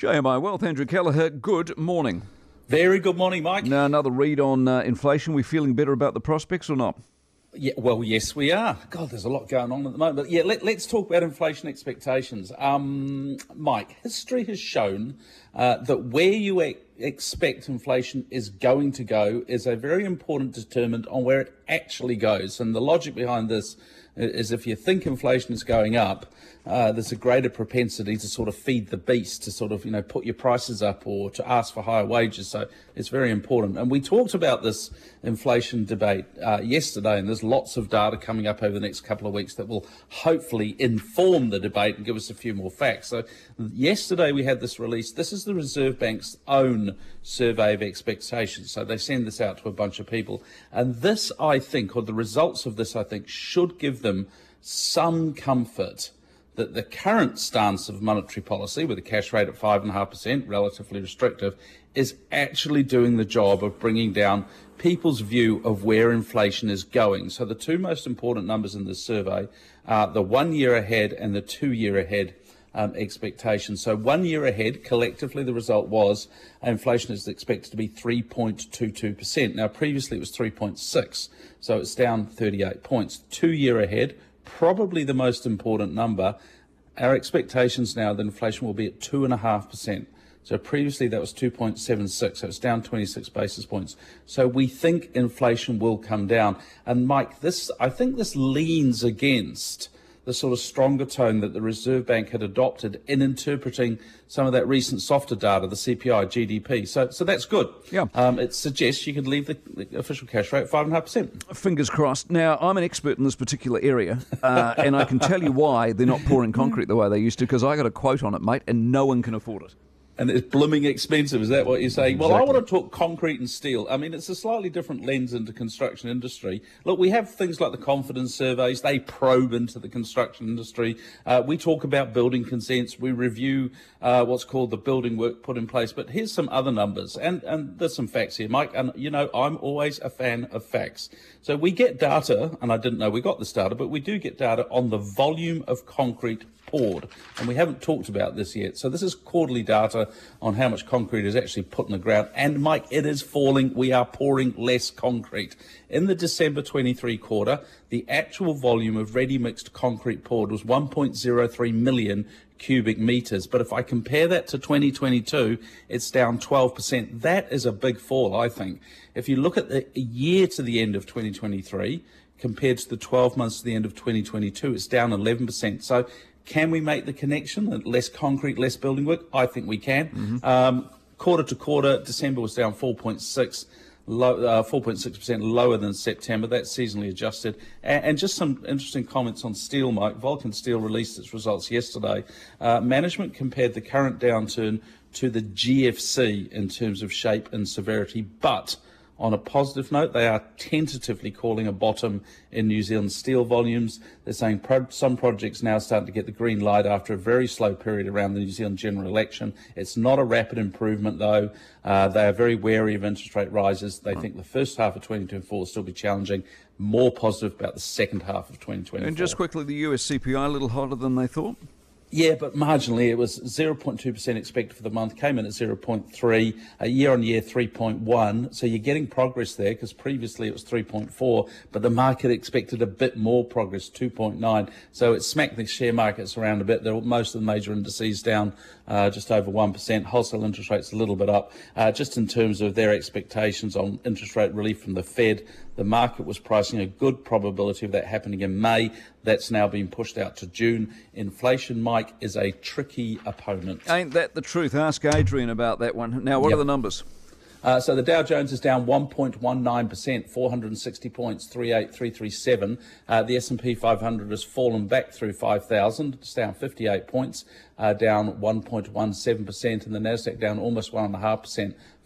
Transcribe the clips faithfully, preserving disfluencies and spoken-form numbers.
J M I Wealth, Andrew Kelleher, good morning. Very good morning, Mike. Now, another read on uh, inflation. We feeling better about the prospects or not? Yeah, well, yes, we are. God, there's a lot going on at the moment. But yeah, let, let's talk about inflation expectations. Um, Mike, history has shown uh, that where you e- expect inflation is going to go is a very important determinant on where it actually goes. And the logic behind this is if you think inflation is going up, uh, there's a greater propensity to sort of feed the beast, to sort of, you know, put your prices up or to ask for higher wages. So it's very important. And we talked about this inflation debate uh, yesterday, and there's lots of data coming up over the next couple of weeks that will hopefully inform the debate and give us a few more facts. So yesterday we had this release. This is the Reserve Bank's own survey of expectations. So they send this out to a bunch of people. And this, I think, or the results of this, I think, should give them some comfort that the current stance of monetary policy, with a cash rate at five point five percent, relatively restrictive, is actually doing the job of bringing down people's view of where inflation is going. So the two most important numbers in this survey are the one year ahead and the two year ahead um, expectations. So one year ahead, collectively, the result was inflation is expected to be three point two two percent. Now, previously it was three point six, so it's down thirty-eight points. Two year ahead, probably the most important number, our expectations now that inflation will be at two point five percent. So previously that was two point seven six, so it's down twenty-six basis points. So we think inflation will come down. And Mike, this I think this leans against the sort of stronger tone that the Reserve Bank had adopted in interpreting some of that recent softer data, the C P I, G D P. So so that's good. Yeah. Um, it suggests you could leave the, the official cash rate at five point five percent. Fingers crossed. Now, I'm an expert in this particular area, uh, and I can tell you why they're not pouring concrete the way they used to, because I got a quote on it, mate, and no one can afford it. And it's blooming expensive, is that what you're saying? Exactly. Well, I want to talk concrete and steel. I mean, it's a slightly different lens into construction industry. Look, we have things like the confidence surveys. They probe into the construction industry. Uh, we talk about building consents. We review uh, what's called the building work put in place. But here's some other numbers. And, and there's some facts here, Mike. And, you know, I'm always a fan of facts. So we get data, and I didn't know we got this data, but we do get data on the volume of concrete poured, and we haven't talked about this yet. So this is quarterly data on how much concrete is actually put in the ground. And Mike, it is falling. We are pouring less concrete. In the December twenty-three quarter, the actual volume of ready mixed concrete poured was one point zero three million cubic meters. But if I compare that to twenty twenty-two, it's down twelve percent. That is a big fall, I think. If you look at the year to the end of twenty twenty-three, compared to the twelve months to the end of twenty twenty-two, it's down eleven percent. So can we make the connection? Less concrete, less building work? I think we can. Mm-hmm. Um, quarter to quarter, December was down four point six, low, uh, four point six percent lower than September. That's seasonally adjusted. And, and just some interesting comments on steel, Mike. Vulcan Steel released its results yesterday. Uh, management compared the current downturn to the G F C in terms of shape and severity, but on a positive note, they are tentatively calling a bottom in New Zealand steel volumes. They're saying pro- some projects now starting to get the green light after a very slow period around the New Zealand general election. It's not a rapid improvement, though. Uh, they are very wary of interest rate rises. They think the first half of twenty twenty-four will still be challenging. More positive about the second half of twenty twenty-four. And just quickly, the U S C P I a little hotter than they thought? Yeah, but marginally. It was zero point two percent expected for the month, came in at zero point three, a year-on-year three point one. So you're getting progress there, because previously it was three point four, but the market expected a bit more progress, two point nine. So it smacked the share markets around a bit. There were most of the major indices down uh, just over one percent. Wholesale interest rates a little bit up. Uh, just in terms of their expectations on interest rate relief from the Fed, the market was pricing a good probability of that happening in May. That's now been pushed out to June. Inflation, Mike, is a tricky opponent. Ain't that the truth? Ask Adrian about that one. Now, what Yep. are the numbers? Uh, so the Dow Jones is down one point one nine percent, four hundred sixty points, three eight three three seven. Uh, the S and P five hundred has fallen back through five thousand. It's down fifty-eight points, uh, down one point one seven percent, and the Nasdaq down almost one point five percent,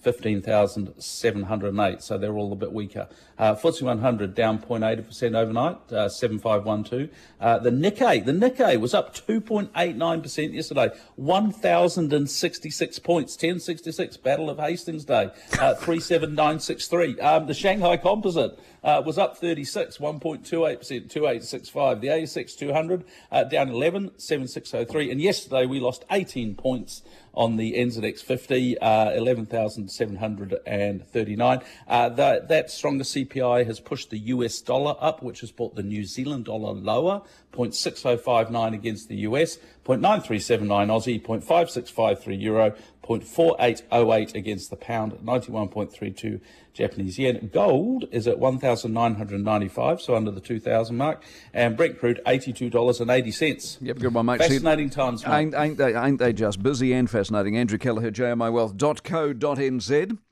fifteen thousand seven hundred eight, so they're all a bit weaker. Uh, F T S E one hundred down zero point eight percent overnight, uh, seven five one two. Uh, the Nikkei, the Nikkei was up two point eight nine percent yesterday, one thousand sixty-six points, ten sixty-six, Battle of Hastings Day, uh, three seven nine six three. Um, the Shanghai Composite uh, was up thirty-six, one point two eight percent, two eight six five. The A S X two hundred uh, down eleven, seven six oh three. And yesterday we lost eighteen points on the N Z X fifty, uh, eleven thousand seven hundred thirty-nine. Uh, that, that stronger C P I has pushed the U S dollar up, which has brought the New Zealand dollar lower, zero point six oh five nine against the U S, zero point nine three seven nine Aussie, zero point five six five three euro, zero point four eight oh eight against the pound, ninety-one point three two Japanese yen. Gold is at one thousand nine hundred ninety-five, so under the two thousand mark, and Brent crude eighty-two dollars and eighty cents. Yep, good one, mate. Fascinating times, mate. Ain't, ain't, they, ain't they just busy and fascinating? Andrew Kelleher, J M I Wealth dot co dot n z.